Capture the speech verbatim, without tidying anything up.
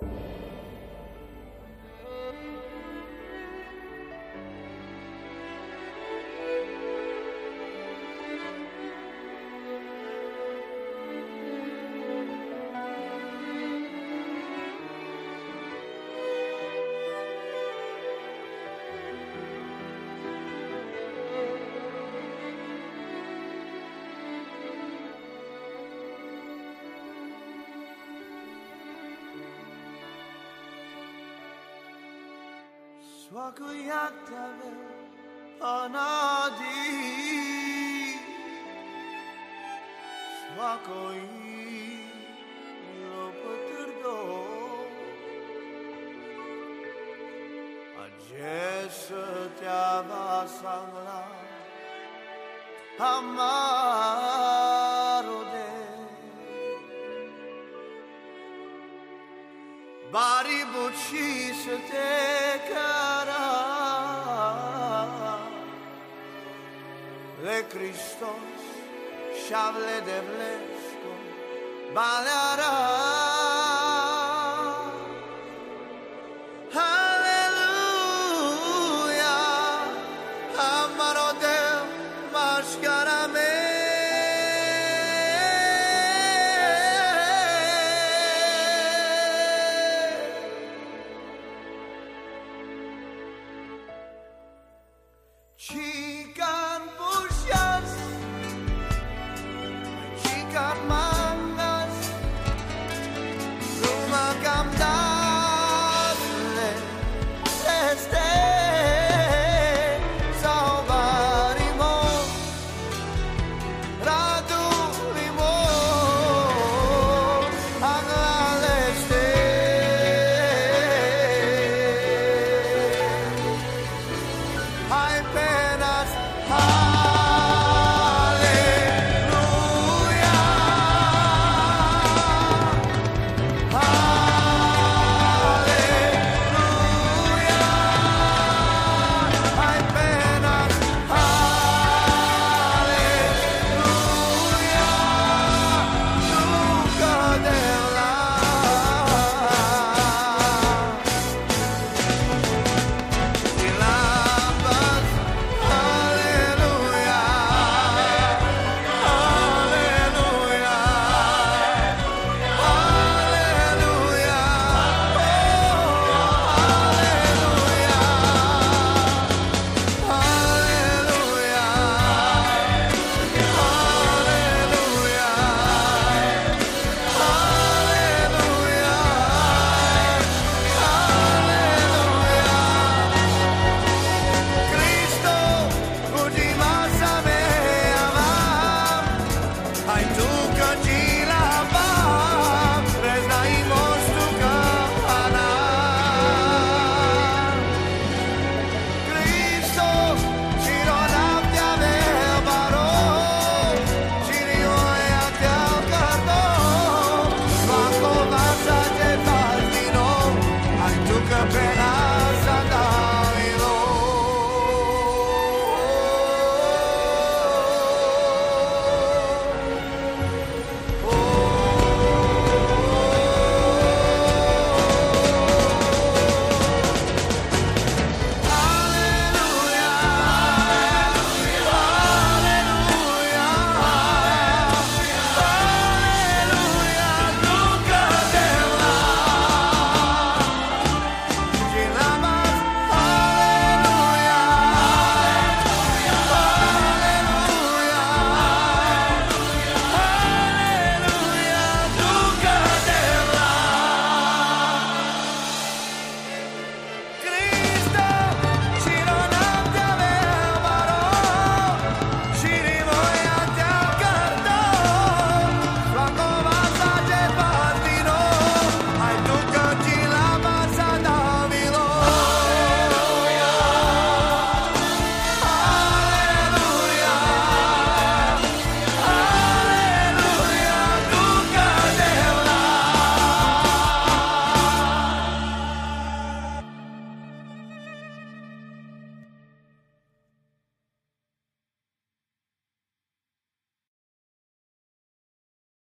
Svako jak tebe ponadi, svako ilo potrdo, a gdje se tjava sangla amarode. Bari buci se te cara le Christos șavle de vlesco baleara. Aleluia, amarode mașcara me. Chican pushas, chican mangas, ruma camdale, este salvarimo, radurimo, angleste. Hai penas, aleluia, aleluia. Hai penas, aleluia, Duca de la. Silabas, aleluia, aleluia, aleluia, Cristo, ultima sa me amam, hai tu